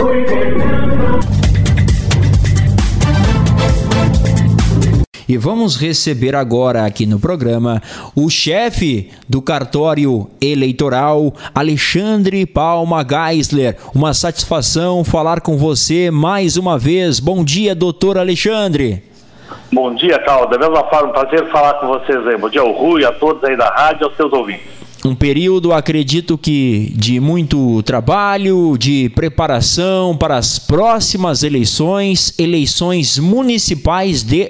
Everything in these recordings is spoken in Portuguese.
E vamos receber agora aqui no programa o chefe do cartório eleitoral, Alexandre Palma Geisler. Uma satisfação falar com você mais uma vez. Bom dia, doutor Alexandre. Bom dia, Carlos. Da mesma forma, um prazer falar com vocês aí. Bom dia ao Rui, a todos aí da rádio e aos seus ouvintes. Um período, acredito que de muito trabalho, de preparação para as próximas eleições municipais de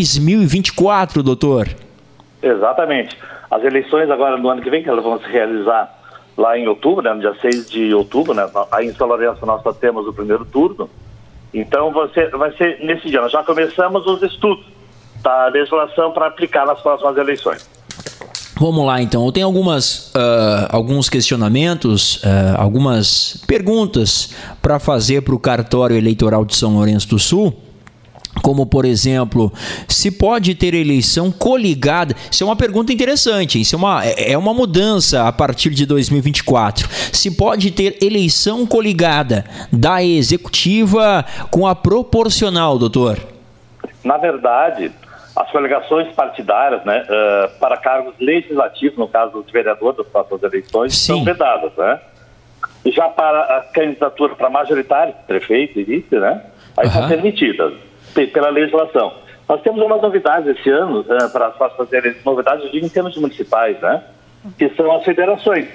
2024, doutor. Exatamente. As eleições agora no ano que vem, que elas vão se realizar lá em outubro, né, no dia 6 de outubro, né, aí em São Lourenço nós só temos o primeiro turno. Então vai ser nesse dia. Nós já começamos os estudos da legislação para aplicar nas próximas eleições. Vamos lá, então. Eu tenho alguns questionamentos, algumas perguntas para fazer para o cartório eleitoral de São Lourenço do Sul, como, por exemplo, se pode ter eleição coligada. Isso é uma pergunta interessante, isso é uma mudança a partir de 2024. Se pode ter eleição coligada da executiva com a proporcional, doutor? Na verdade, as coligações partidárias, né, para cargos legislativos, no caso de vereador das próximas eleições, Sim, são vedadas, né? Já para a candidatura para majoritário, prefeito e vice, né, aí são permitidas pela legislação. Nós temos umas novidades esse ano para as próximas eleições, novidades, eu digo, em termos municipais, né, que são as federações.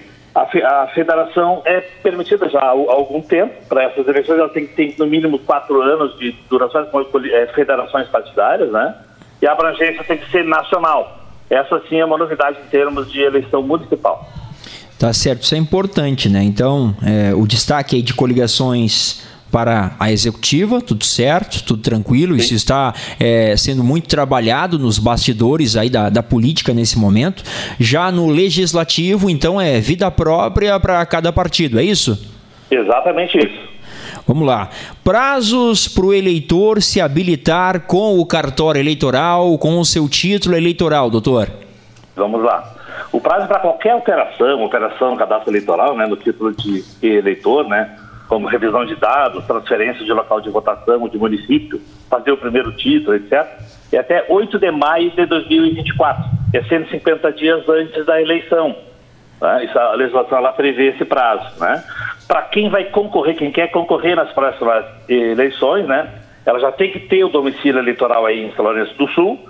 A federação é permitida já há algum tempo para essas eleições, ela tem que ter no mínimo 4 anos de duração com federações partidárias, né? E a abrangência tem que ser nacional. Essa sim é uma novidade em termos de eleição municipal. Tá certo, isso é importante, né? Então, o destaque aí de coligações para a executiva, tudo certo, tudo tranquilo. Sim. Isso está sendo muito trabalhado nos bastidores aí da política nesse momento. Já no legislativo, então, é vida própria para cada partido, é isso? Exatamente isso. Vamos lá. Prazos para o eleitor se habilitar com o cartório eleitoral, com o seu título eleitoral, doutor? Vamos lá. O prazo para qualquer operação no cadastro eleitoral, né, no título de eleitor, né, como revisão de dados, transferência de local de votação de município, fazer o primeiro título, etc., é até 8 de maio de 2024. É 150 dias antes da eleição. Né? Isso, a legislação ela prevê esse prazo, né? Para quem vai concorrer, quem quer concorrer nas próximas eleições, né? Ela já tem que ter o domicílio eleitoral aí em São Lourenço do Sul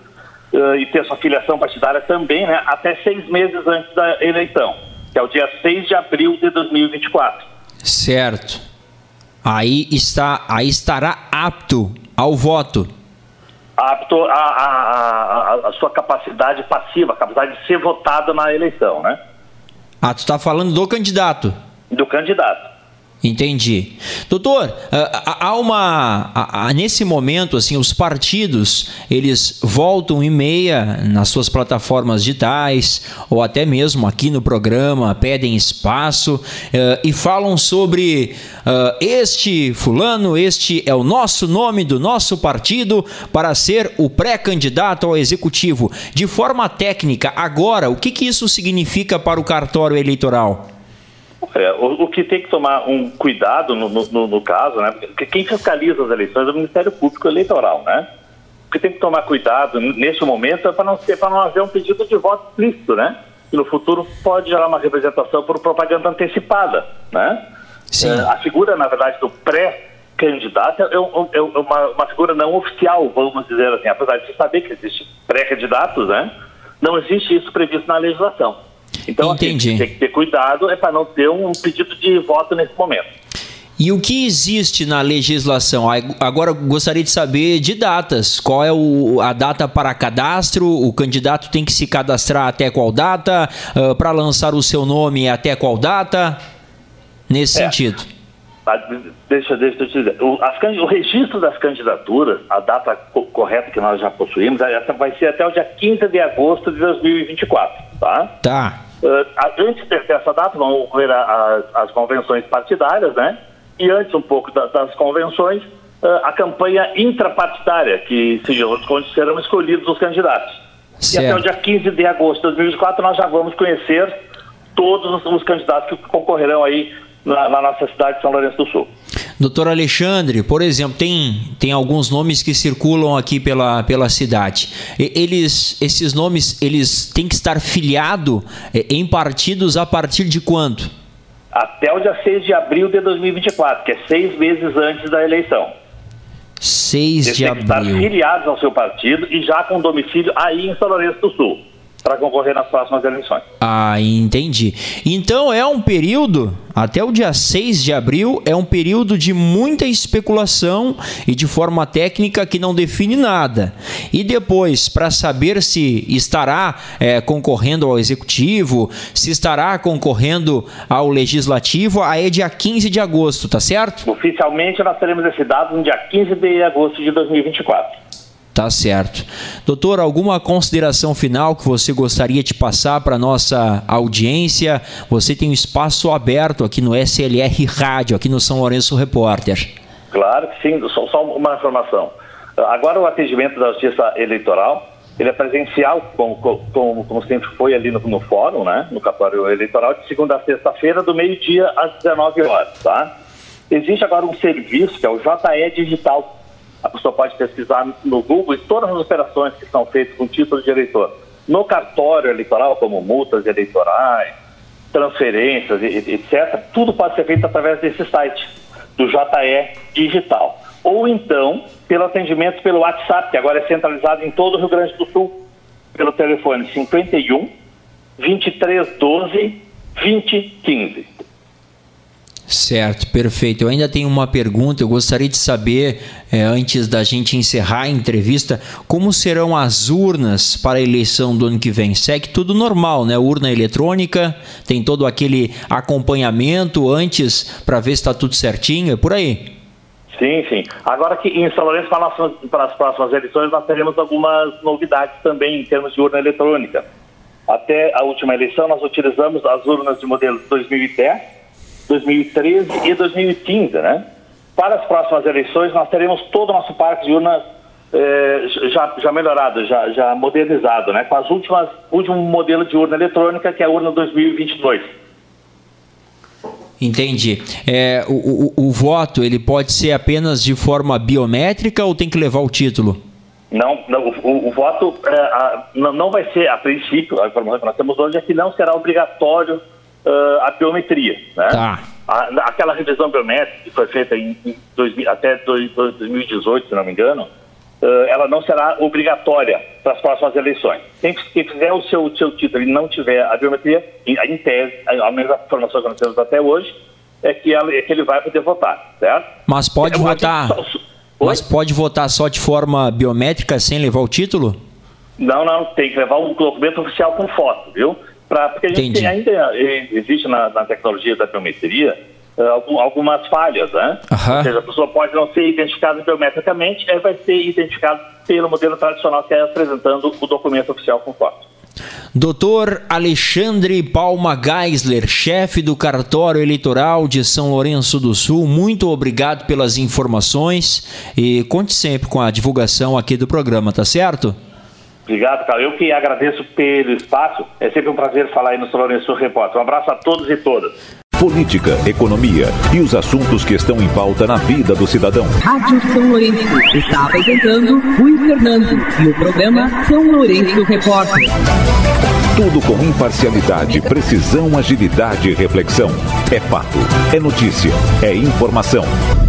e ter sua filiação partidária também, né? Até 6 meses antes da eleição, que é o dia 6 de abril de 2024. Certo. Aí estará apto ao voto. Apto a sua capacidade passiva, a capacidade de ser votado na eleição, né? Ah, tu está falando do candidato? Do candidato. Entendi. Doutor, nesse momento, assim, os partidos, eles voltam e meia nas suas plataformas digitais, ou até mesmo aqui no programa, pedem espaço e falam sobre este fulano, este é o nosso nome do nosso partido para ser o pré-candidato ao executivo. De forma técnica, agora, o que isso significa para o cartório eleitoral? O que tem que tomar um cuidado no caso, né? Porque quem fiscaliza as eleições é o Ministério Público Eleitoral, né? O que tem que tomar cuidado neste momento é para não haver um pedido de voto explícito, né? Que no futuro pode gerar uma representação por propaganda antecipada, né? Sim. A figura, na verdade, do pré-candidato é uma figura não oficial, vamos dizer assim. Apesar de você saber que existem pré-candidatos, né? Não existe isso previsto na legislação. Então, assim, tem que ter cuidado para não ter um pedido de voto nesse momento. E o que existe na legislação? Agora, gostaria de saber de datas. Qual é a data para cadastro? O candidato tem que se cadastrar até qual data? Para lançar o seu nome até qual data? Nesse sentido. Deixa eu te dizer. O registro das candidaturas, a data correta que nós já possuímos, essa vai ser até o dia 15 de agosto de 2024, tá? Tá. Antes dessa data vão ocorrer as convenções partidárias, né? E antes um pouco das convenções, a campanha intrapartidária, onde serão escolhidos os candidatos. Certo. E até o dia 15 de agosto de 2024 nós já vamos conhecer todos os candidatos que concorrerão aí na nossa cidade de São Lourenço do Sul. Doutor Alexandre, por exemplo, tem alguns nomes que circulam aqui pela cidade. Esses nomes, eles têm que estar filiados em partidos a partir de quando? Até o dia 6 de abril de 2024, que é 6 meses antes da eleição. 6 de abril. Eles têm que estar filiados ao seu partido e já com domicílio aí em São Lourenço do Sul, para concorrer nas próximas eleições. Ah, entendi. Então é um período, até o dia 6 de abril, é um período de muita especulação e de forma técnica que não define nada. E depois, para saber se estará concorrendo ao Executivo, se estará concorrendo ao Legislativo, aí é dia 15 de agosto, tá certo? Oficialmente nós teremos esse dado no dia 15 de agosto de 2024. Tá certo. Doutor, alguma consideração final que você gostaria de passar para a nossa audiência? Você tem um espaço aberto aqui no SLR Rádio, aqui no São Lourenço Repórter. Claro que sim, só uma informação. Agora o atendimento da Justiça Eleitoral, ele é presencial, como sempre foi ali no fórum, né? No cartório eleitoral, de segunda a sexta-feira, do meio-dia às 19 horas, tá? Existe agora um serviço que é o JE Digital. A pessoa pode pesquisar no Google e todas as operações que são feitas com título de eleitor no cartório eleitoral, como multas eleitorais, transferências, etc., tudo pode ser feito através desse site, do JE Digital. Ou então, pelo atendimento pelo WhatsApp, que agora é centralizado em todo o Rio Grande do Sul, pelo telefone 51 2312 2015. Certo, perfeito. Eu ainda tenho uma pergunta, eu gostaria de saber, antes da gente encerrar a entrevista, como serão as urnas para a eleição do ano que vem? Segue tudo normal, né? Urna eletrônica, tem todo aquele acompanhamento antes para ver se está tudo certinho, é por aí? Sim, sim. Agora que em São Lourenço, para as próximas eleições, nós teremos algumas novidades também em termos de urna eletrônica. Até a última eleição, nós utilizamos as urnas de modelo 2010, 2013 e 2015, né? Para as próximas eleições, nós teremos todo o nosso parque de urnas já melhorado, já modernizado, né? Com as último modelo de urna eletrônica, que é a urna 2022. Entendi. O voto, ele pode ser apenas de forma biométrica ou tem que levar o título? Não, o voto não vai ser, a princípio, a informação que nós temos hoje é que não será obrigatório a biometria, né? Tá. Aquela revisão biométrica que foi feita até 2018, se não me engano, ela não será obrigatória para as próximas eleições. Quem fizer o seu título e não tiver a biometria, em tese, a mesma informação que nós temos até hoje, é que ele vai poder votar, certo? Mas pode votar. Mas pode votar só de forma biométrica sem levar o título? Não, tem que levar um documento oficial com foto, viu? Porque a gente ainda existe na tecnologia da biometria algumas falhas, né? Uhum. Ou seja, a pessoa pode não ser identificada biometricamente, vai ser identificada pelo modelo tradicional, que é apresentando o documento oficial com foto. Doutor Alexandre Palma Geisler, chefe do cartório eleitoral de São Lourenço do Sul, muito obrigado pelas informações e conte sempre com a divulgação aqui do programa, tá certo? Obrigado, cara. Eu que agradeço pelo espaço. É sempre um prazer falar aí no São Lourenço Repórter. Um abraço a todos e todas. Política, economia e os assuntos que estão em pauta na vida do cidadão. Rádio São Lourenço está apresentando Rui Fernando e o programa São Lourenço Repórter. Tudo com imparcialidade, precisão, agilidade e reflexão. É fato, é notícia, é informação.